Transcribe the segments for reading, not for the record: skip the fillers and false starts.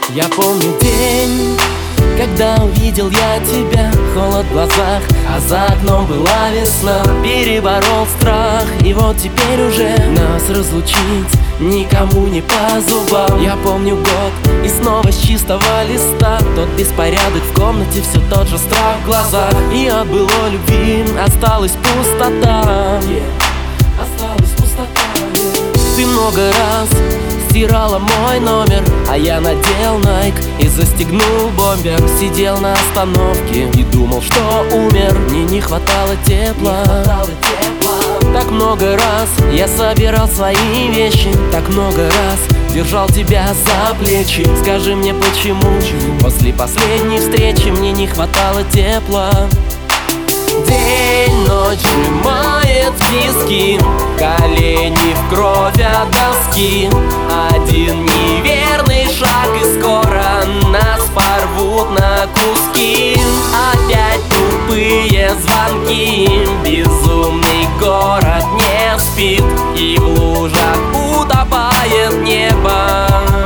Я помню день, когда увидел я тебя, холод в глазах, а за окном была весна. Переборол страх, и вот теперь уже нас разлучить никому не по зубам. Я помню год, и снова с чистого листа тот беспорядок в комнате, все тот же страх в глазах. И от былой любви осталась пустота. Осталась пустота. Ты много раз стирала мой номер, а я надел Nike и застегнул бомбер. Сидел на остановке и думал, что умер. Мне не хватало тепла. Так много раз я собирал свои вещи, так много раз держал тебя за плечи. Скажи мне, почему после последней встречи мне не хватало тепла? День, ночь сжимает в тиски, колени в кровь от доски. Один неверный шаг, и скоро нас порвут на куски. Опять тупые звонки, безумный город не спит, и в лужах утопает небо.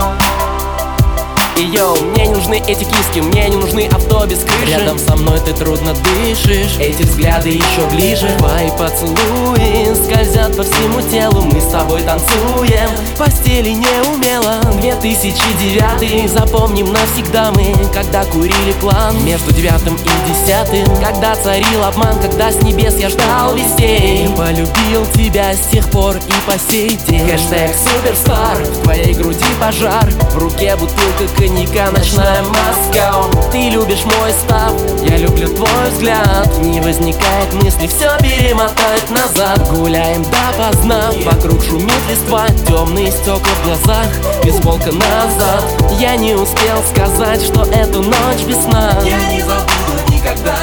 Йоу, мне не нужны эти киски, мне не нужны авто без крыши. Рядом со мной ты трудно дышишь, эти взгляды еще ближе. Твои поцелуи скользят по всему телу, мы с тобой танцуем в постели неумело. 2009 запомним навсегда мы, когда курили план между 9 и 10, когда царил обман, когда с небес я ждал вестей. Я полюбил тебя с тех пор и по сей день. Хэштег суперстар, в твоей груди пожар, в руке бутылка коньяка, ночная Москва. Ты любишь мой став, я люблю твой взгляд. Не возникает мысли все перемотать назад. Гуляем допоздна, вокруг шумит листва, темные стекла в глазах, бейсболка назад. Я не успел сказать, что эту ночь весна я не забуду никогда.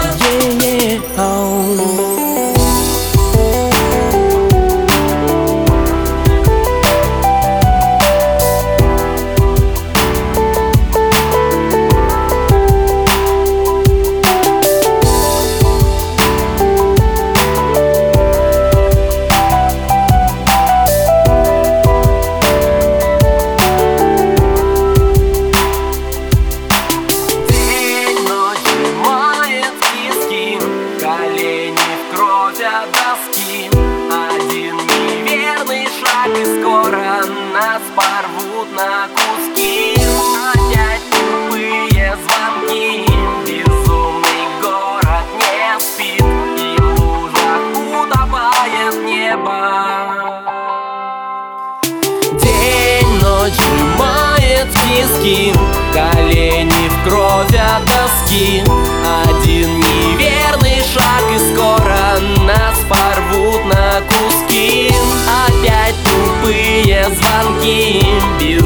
Доски. Один неверный шаг, и скоро нас порвут на куски. Опять тупые звонки, безумный город не спит, и в лужах утопает небо. День, ночь сжимает в тиски, колени в кровь от доски. Один неверный шаг, и скоро нас порвут на куски. Опять тупые звонки,